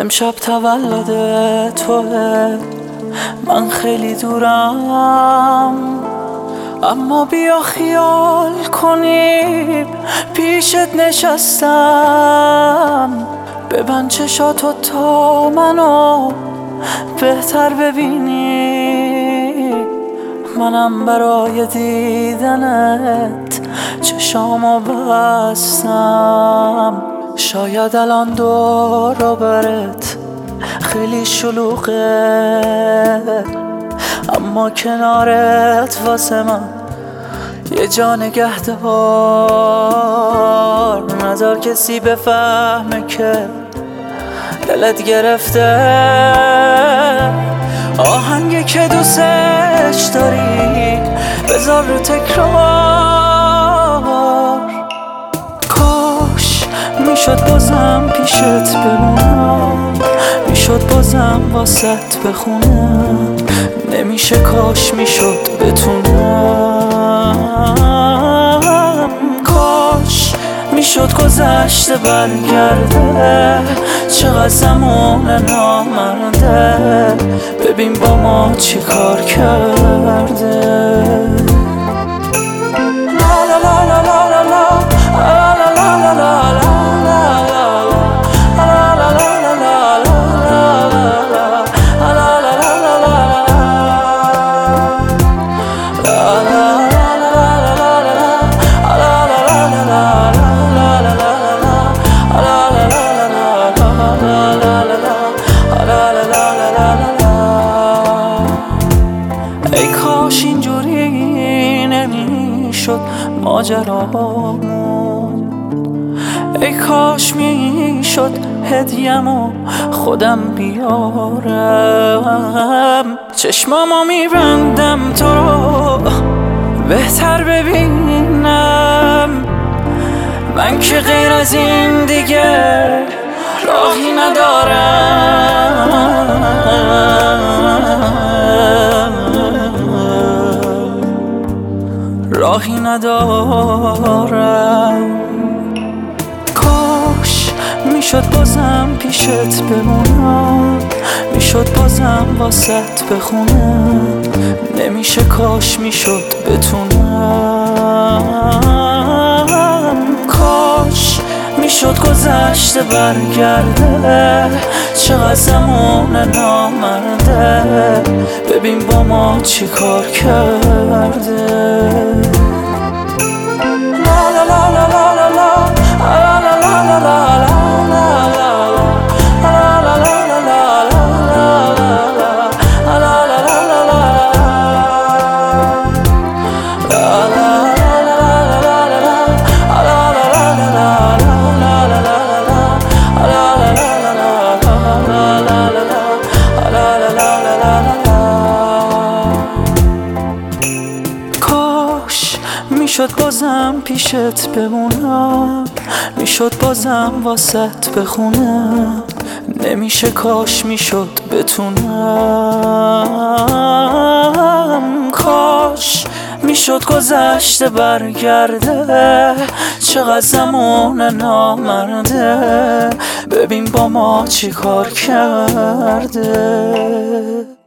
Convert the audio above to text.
امشب تولد توه، من خیلی دورم، اما بیا خیال کنیم پیشت نشستم. ببند چشاتو تا منو بهتر ببینی، منم برای دیدنت چشامو بستم. شاید الان دور و برت خیلی شلوغه، اما کنارت واسه من یه جا نگهدار. نذار کسی بفهمه که دلت گرفته آهنگی که دوستش داری بذار رو تکرار. کاش میشد بازم پیشت بمونم، میشد بازم واسط بخونم، نمیشه کاش میشد بتونم. کاش میشد گذشته برگرده، چقدر زمان نامرده، ببین با ما چی کار کرده. لا لا لا لا لا لا ای کاش اینجوری نمیشد ماجرامون، ای کاش میشد هدیه‌مو خودم بیارم. چشمامو میبندم تو رو بهتر ببینم، من که غیر از این دیگه راهی ندارم. کاش میشد بازم پیشت بمونم، میشد بازم واسط بخونم، نمیشه کاش میشد بتونم. کاش میشد گذشته برگرده، چقدر زمان نامرده، ببین با ما چی کار کرده. لا لا لا لا لا لا میشد بازم پیشت بمونم، میشد بازم واسط بخونم، نمیشه کاش میشد بتونم. کاش میشد گذشته برگرده، چقدر زمان نامرده، ببین با ما چی کار کرده.